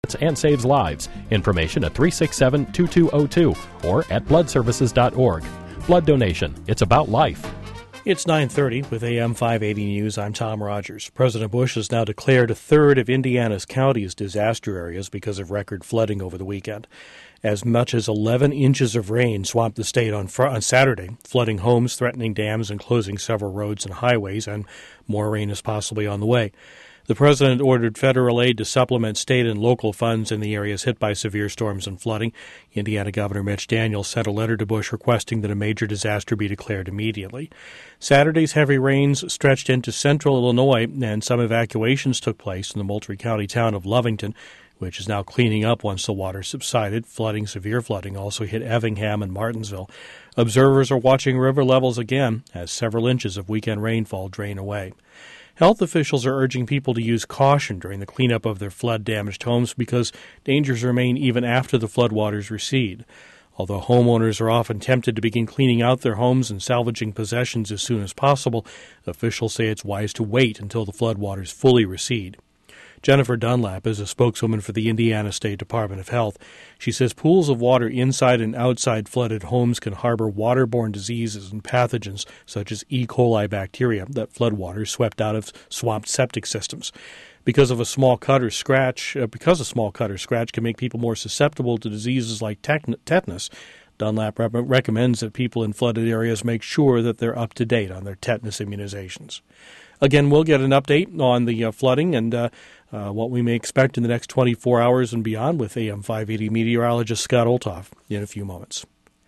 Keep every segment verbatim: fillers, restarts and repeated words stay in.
and saves lives. Information at three six seven, two two zero two or at blood services dot org. Blood donation. It's about life. It's nine thirty with A M five eighty News. I'm Tom Rogers. President Bush has now declared a third of Indiana's counties disaster areas because of record flooding over the weekend. As much as eleven inches of rain swamped the state on, fr- on Saturday, flooding homes, threatening dams, and closing several roads and highways, and more rain is possibly on the way. The president ordered federal aid to supplement state and local funds in the areas hit by severe storms and flooding. Indiana Governor Mitch Daniels sent a letter to Bush requesting that a major disaster be declared immediately. Saturday's heavy rains stretched into central Illinois, and some evacuations took place in the Moultrie County town of Lovington, which is now cleaning up once the water subsided. Flooding, severe flooding, also hit Effingham and Martinsville. Observers are watching river levels again as several inches of weekend rainfall drain away. Health officials are urging people to use caution during the cleanup of their flood-damaged homes because dangers remain even after the floodwaters recede. Although homeowners are often tempted to begin cleaning out their homes and salvaging possessions as soon as possible, officials say it's wise to wait until the floodwaters fully recede. Jennifer Dunlap is a spokeswoman for the Indiana State Department of Health. She says pools of water inside and outside flooded homes can harbor waterborne diseases and pathogens such as E. coli bacteria that floodwaters swept out of swamped septic systems. Because of a small cut or scratch, uh, because a small cut or scratch can make people more susceptible to diseases like tet- tetanus, Dunlap re- recommends that people in flooded areas make sure that they're up to date on their tetanus immunizations. Again, we'll get an update on the uh, flooding and uh, uh, what we may expect in the next twenty-four hours and beyond with A M five eighty meteorologist Scott Olthoff in a few moments.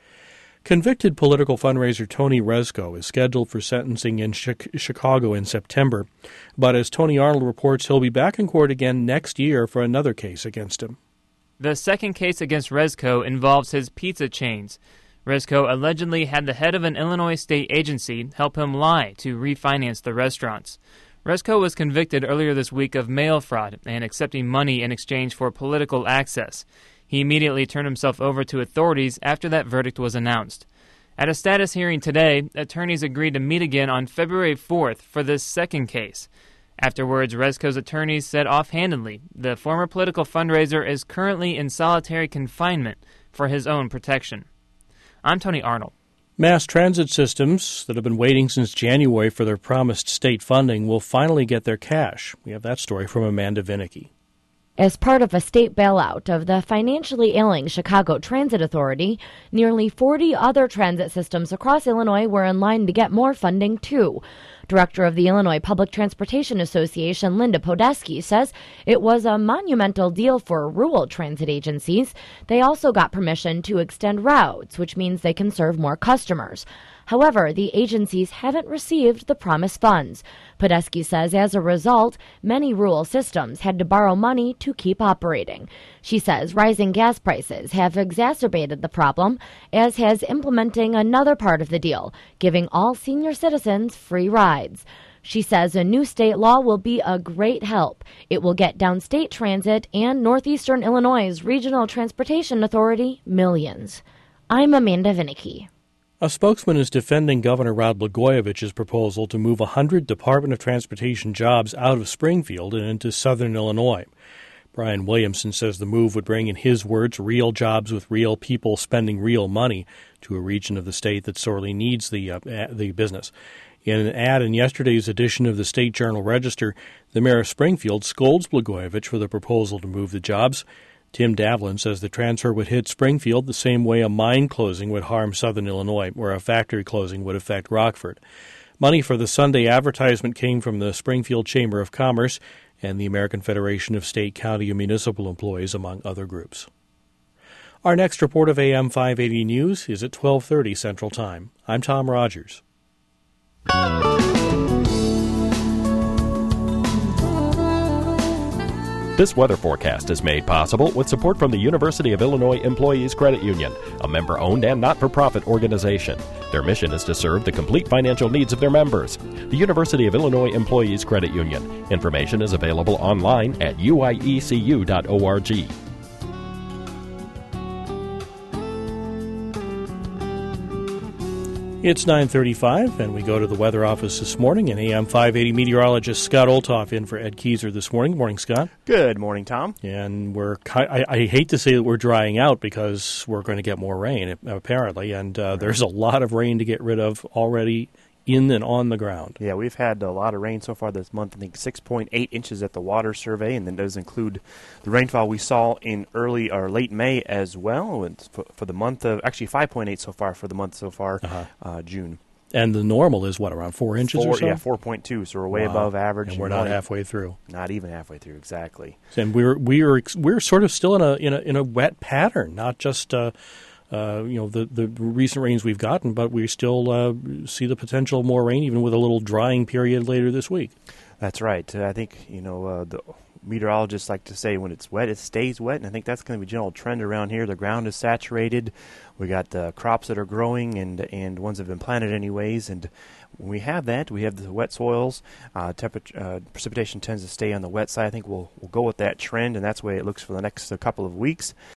Convicted political fundraiser Tony Rezko is scheduled for sentencing in Chicago in September, but as Tony Arnold reports, he'll be back in court again next year for another case against him. The second case against Rezko involves his pizza chains. Rezko allegedly had the head of an Illinois state agency help him lie to refinance the restaurants. Rezko was convicted earlier this week of mail fraud and accepting money in exchange for political access. He immediately turned himself over to authorities after that verdict was announced. At a status hearing today, attorneys agreed to meet again on February fourth for this second case. Afterwards, Rezko's attorneys said offhandedly the former political fundraiser is currently in solitary confinement for his own protection. I'm Tony Arnold. Mass transit systems that have been waiting since January for their promised state funding will finally get their cash. We have that story from Amanda Vinicky. As part of a state bailout of the financially ailing Chicago Transit Authority, nearly forty other transit systems across Illinois were in line to get more funding, too. Director of the Illinois Public Transportation Association, Linda Podesky, says it was a monumental deal for rural transit agencies. They also got permission to extend routes, which means they can serve more customers. However, the agencies haven't received the promised funds. Podesky says as a result, many rural systems had to borrow money to keep operating. She says rising gas prices have exacerbated the problem, as has implementing another part of the deal, giving all senior citizens free rides. She says a new state law will be a great help. It will get downstate transit and Northeastern Illinois' Regional Transportation Authority millions. I'm Amanda Vinicky. A spokesman is defending Governor Rod Blagojevich's proposal to move one hundred Department of Transportation jobs out of Springfield and into southern Illinois. Brian Williamson says the move would bring, in his words, real jobs with real people spending real money to a region of the state that sorely needs the uh, the business. In an ad in yesterday's edition of the State Journal-Register, the mayor of Springfield scolds Blagojevich for the proposal to move the jobs. Tim Davlin says the transfer would hit Springfield the same way a mine closing would harm southern Illinois, or a factory closing would affect Rockford. Money for the Sunday advertisement came from the Springfield Chamber of Commerce and the American Federation of State, County, and Municipal Employees, among other groups. Our next report of A M five eighty News is at twelve thirty Central Time. I'm Tom Rogers. This weather forecast is made possible with support from the University of Illinois Employees Credit Union, a member-owned and not-for-profit organization. Their mission is to serve the complete financial needs of their members. The University of Illinois Employees Credit Union. Information is available online at u i e c u dot org. It's nine thirty-five, and we go to the weather office this morning, and A M five eighty meteorologist Scott Olthoff in for Ed Keyser this morning. Morning, Scott. Good morning, Tom. And we're I, I hate to say that we're drying out because we're going to get more rain, apparently, and uh, there's a lot of rain to get rid of already in and on the ground. Yeah, we've had a lot of rain so far this month. I think six point eight inches at the water survey, and that does include the rainfall we saw in early or late May as well. And for, for the month of, actually five point eight so far for the month so far, uh-huh. uh, June. And the normal is what, around four inches four, or so? Yeah, four point two, so we're way wow. above average. And we're not halfway through. Not even halfway through, exactly. And we're we're we're sort of still in a in a in a wet pattern, not just uh, uh, you know the the recent rains we've gotten, but we still uh, see the potential of more rain, even with a little drying period later this week. That's right. Uh, I think you know uh, the meteorologists like to say when it's wet, it stays wet, and I think that's going to be a general trend around here. The ground is saturated. We got uh, crops that are growing, and and ones that have been planted anyways, and when we have that, we have the wet soils. Uh, temperature, uh, precipitation tends to stay on the wet side. I think we'll we'll go with that trend, and that's the way it looks for the next uh, couple of weeks.